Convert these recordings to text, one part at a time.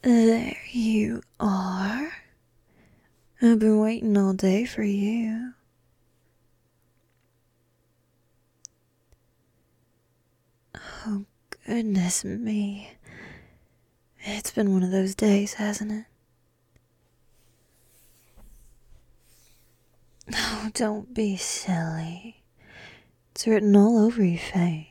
There you are. I've been waiting all day for you. Oh, goodness me. It's been one of those days, hasn't it? Oh, don't be silly. It's written all over your face.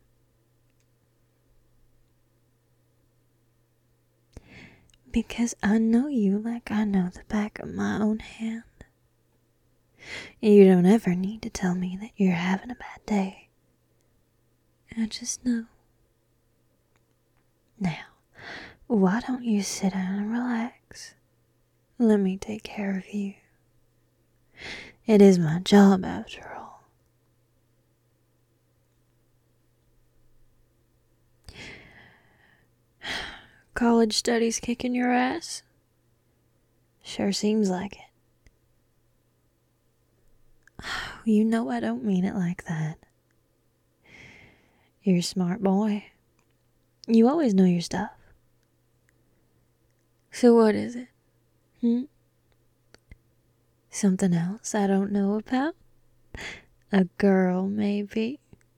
Because I know you like I know the back of my own hand. You don't ever need to tell me that you're having a bad day. I just know. Now, why don't you sit down and relax? Let me take care of you. It is my job after all. College studies kicking your ass? Sure seems like it. You know I don't mean it like that. You're a smart boy. You always know your stuff. So what is it? Something else I don't know about? A girl, maybe?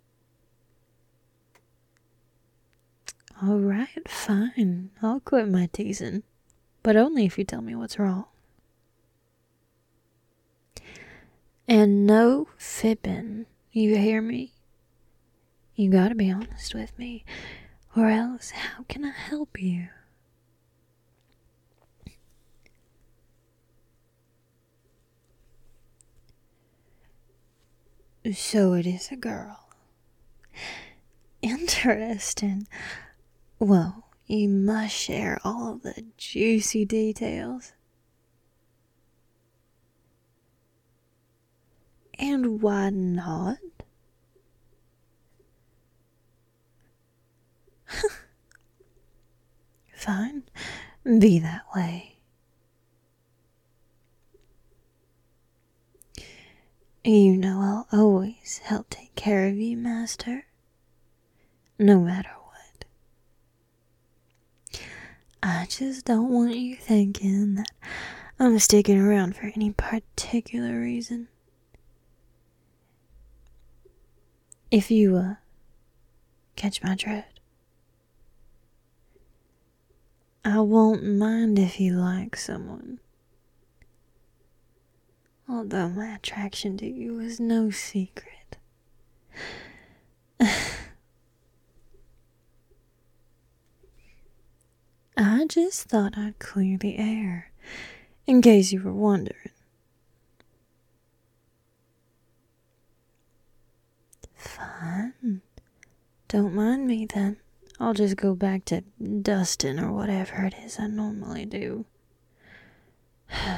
Alright, fine. I'll quit my teasing. But only if you tell me what's wrong. And no fibbing. You hear me? You gotta be honest with me. Or else, how can I help you? So it is a girl. Interesting. Well, you must share all of the juicy details. And why not? Fine, be that way. You know I'll always help take care of you, Master. No matter what. I just don't want you thinking that I'm sticking around for any particular reason. If you, catch my drift. I won't mind if you like someone. Although my attraction to you is no secret. I just thought I'd clear the air, in case you were wondering. Fine. Don't mind me then. I'll just go back to dusting or whatever it is I normally do. To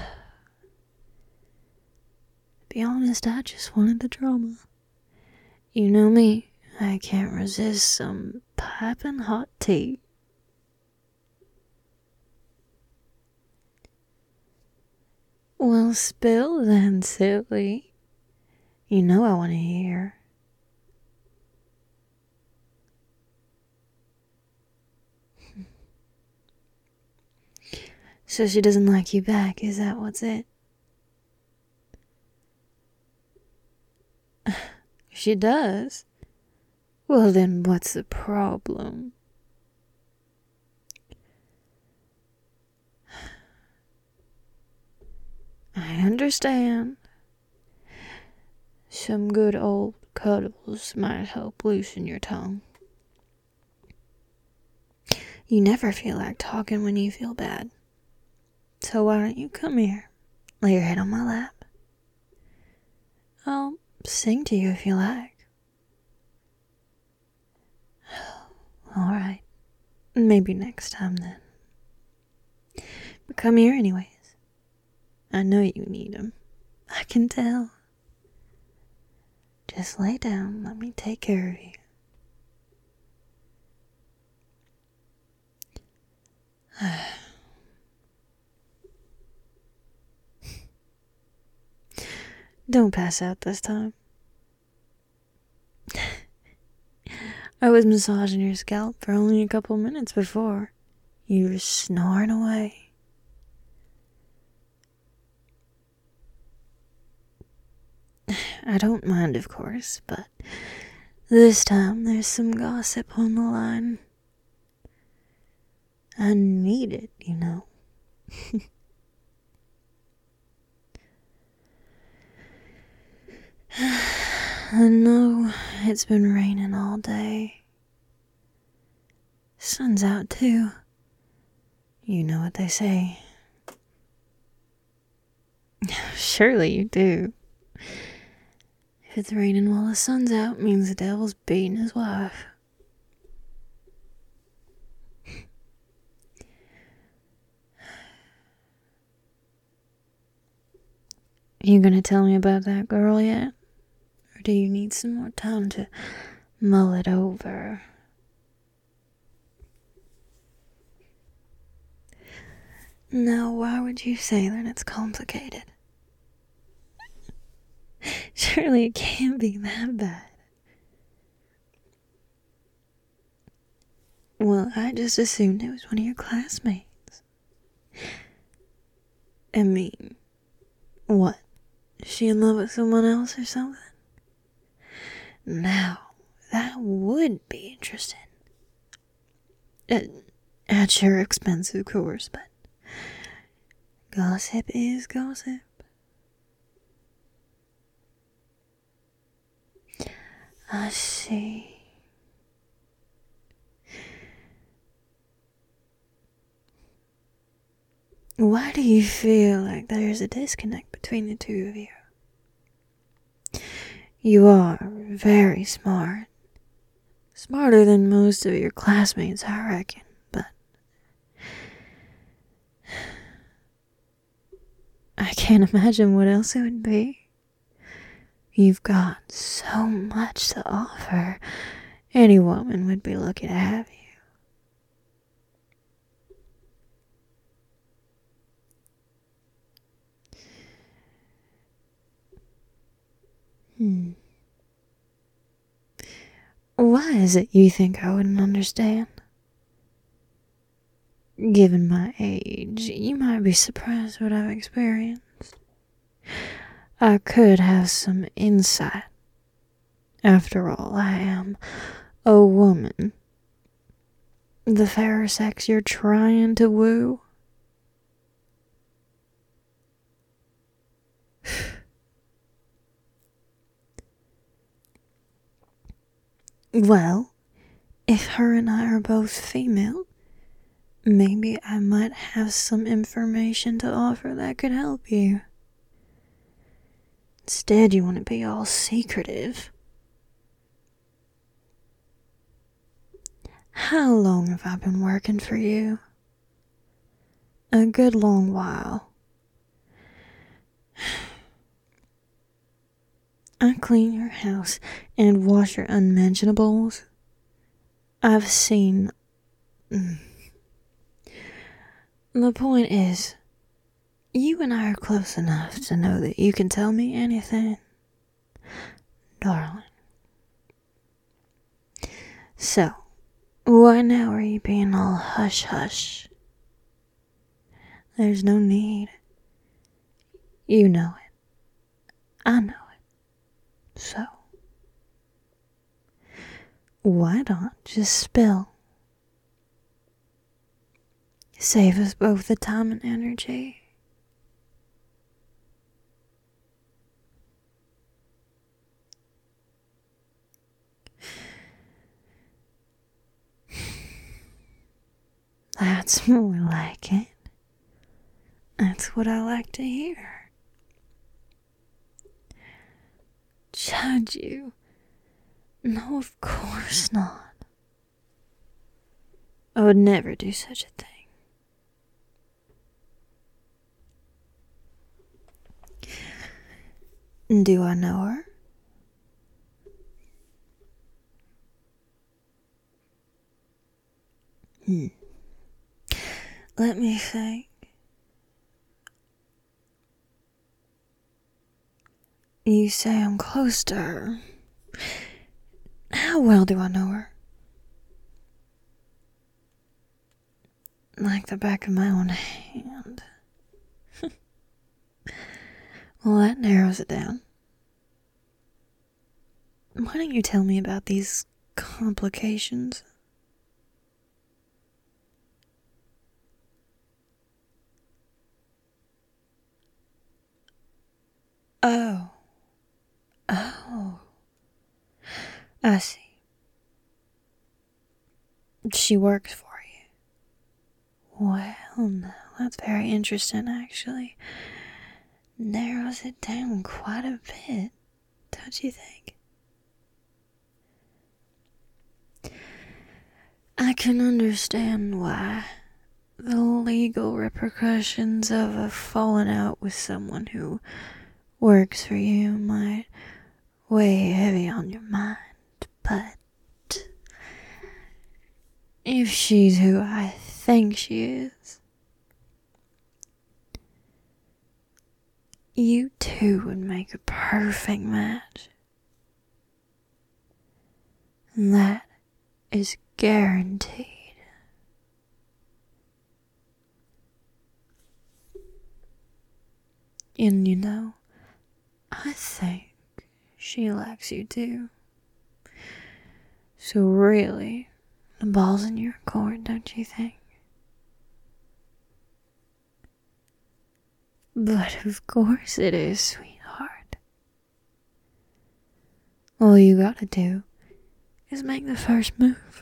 be honest, I just wanted the drama. You know me, I can't resist some piping hot tea. Well, spill then, silly. You know I want to hear. So she doesn't like you back, is that what's it? She does? Well then what's the problem? I understand. Some good old cuddles might help loosen your tongue. You never feel like talking when you feel bad. So why don't you come here? Lay your head on my lap. I'll sing to you if you like. Alright. Maybe next time then. But come here anyways. I know you need 'em. I can tell. Just lay down, let me take care of you. Don't pass out this time. I was massaging your scalp for only a couple minutes before. You were snoring away. I don't mind, of course, but this time there's some gossip on the line. I need it, you know. I know it's been raining all day. Sun's out too. You know what they say. Surely you do. If it's raining while the sun's out, means the devil's beating his wife. You gonna tell me about that girl yet? Or do you need some more time to mull it over? Now, why would you say that it's complicated? Surely it can't be that bad. Well, I just assumed it was one of your classmates. I mean, what? Is she in love with someone else or something? Now, that would be interesting. At your expense, of course, but gossip is gossip. I see. Why do you feel like there's a disconnect between the two of you? You are very smart. Smarter than most of your classmates, I reckon, but I can't imagine what else it would be. You've got so much to offer. Any woman would be lucky to have you. Why is it you think I wouldn't understand? Given my age, you might be surprised what I've experienced. I could have some insight. After all, I am a woman. The fairer sex you're trying to woo. Well, if her and I are both female, maybe I might have some information to offer that could help you. Instead, you want to be all secretive. How long have I been working for you? A good long while. I clean your house and wash your unmentionables. I've seen... The point is, you and I are close enough to know that you can tell me anything, darling. So, why now are you being all hush-hush? There's no need. You know it. I know it. So, why not just spill? Save us both the time and energy. That's more like it. That's what I like to hear. Judge you? No, of course not. I would never do such a thing. Do I know her? Let me think. You say I'm close to her. How well do I know her? like the back of my own hand. Well, that narrows it down. Why don't you tell me about these complications? Oh. Oh. I see. She works for you. Well, no, that's very interesting, actually. Narrows it down quite a bit, don't you think? I can understand why the legal repercussions of a falling out with someone who works for you might weigh heavy on your mind, but if she's who I think she is, you two would make a perfect match. And that is guaranteed. And you know, I think she likes you too. So really, the ball's in your court, don't you think? But of course it is, sweetheart. All you gotta do is make the first move.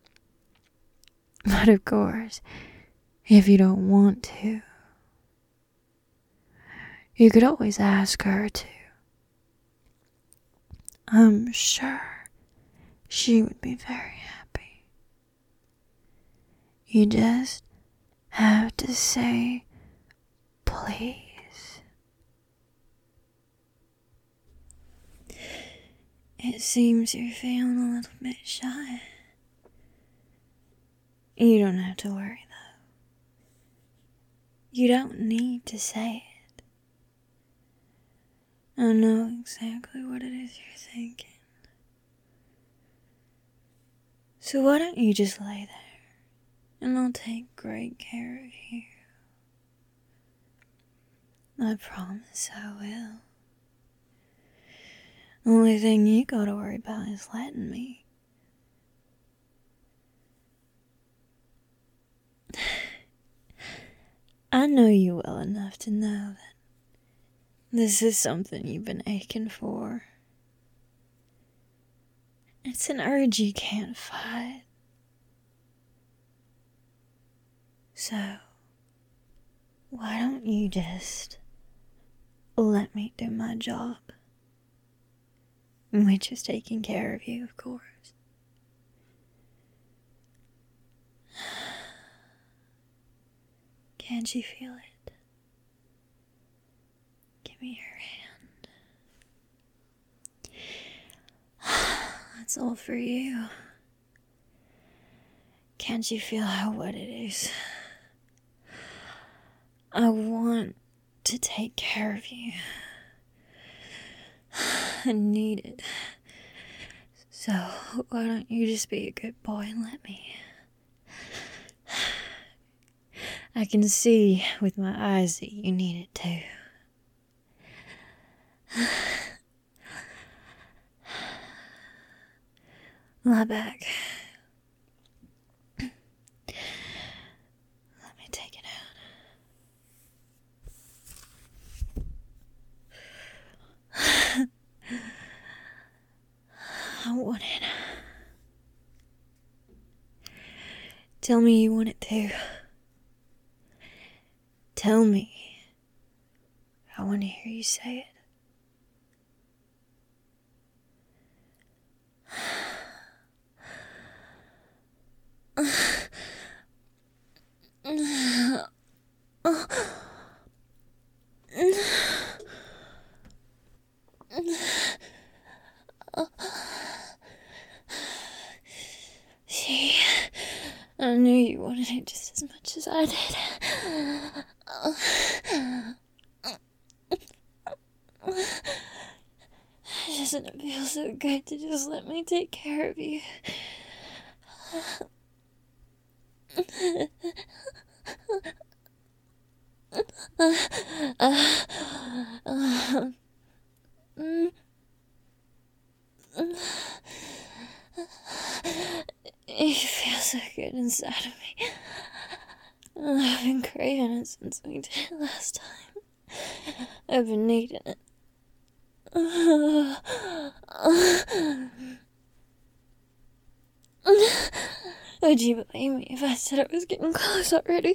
But of course, if you don't want to, you could always ask her to. I'm sure she would be very happy. You just have to say please. It seems you're feeling a little bit shy. You don't have to worry, though. You don't need to say it. I know exactly what it is you're thinking. So why don't you just lay there, and I'll take great care of you. I promise I will. The only thing you gotta worry about is letting me. I know you well enough to know that this is something you've been aching for. It's an urge you can't fight. So, why don't you just let me do my job? Which is taking care of you, of course. Can't you feel it? Give me your hand. That's all for you. Can't you feel how wet it is? I want to take care of you. I need it. So, why don't you just be a good boy and let me? I can see with my eyes that you need it too. Lie back. Let me take it out. I want it. Tell me you want it too. Tell me. I want to hear you say it. See, I knew you wanted it just as much as I did. Doesn't it feel so good to just let me take care of you? You feel so good inside of me. I've been craving it since we did it last time. I've been needing it. Would you believe me if I said I was getting close already?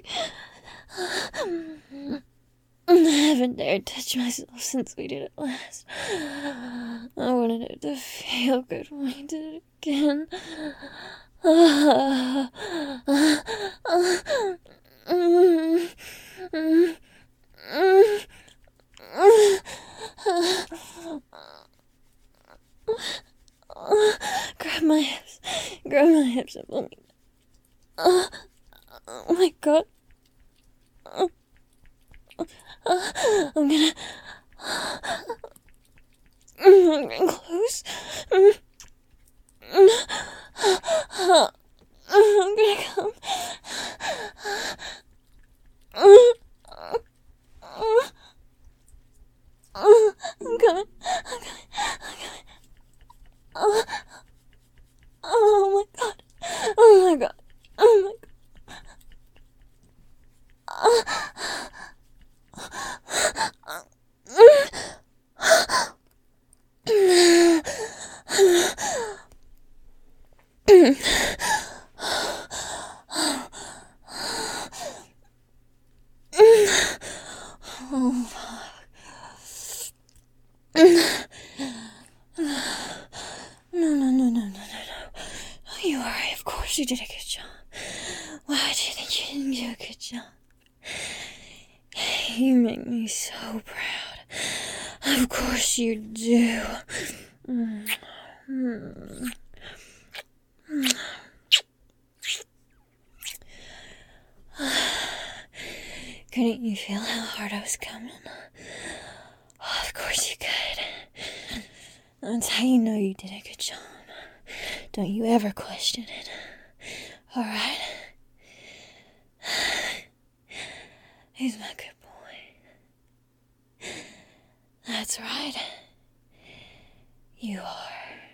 I haven't dared touch myself since we did it last. I wanted it to feel good when we did it again. Grab my hips and pull me. Oh my god. I'm getting close. I'm gonna come. I'm coming. Oh my god. Oh my god. Oh my god. No. You are right. Of course you did a good job. Why do you think you didn't do a good job? You make me so proud. Of course you do. Couldn't you feel how hard I was coming? Oh, of course you could. That's how you know you did a good job. Don't you ever question it. Alright? He's my good boy. That's right. You are.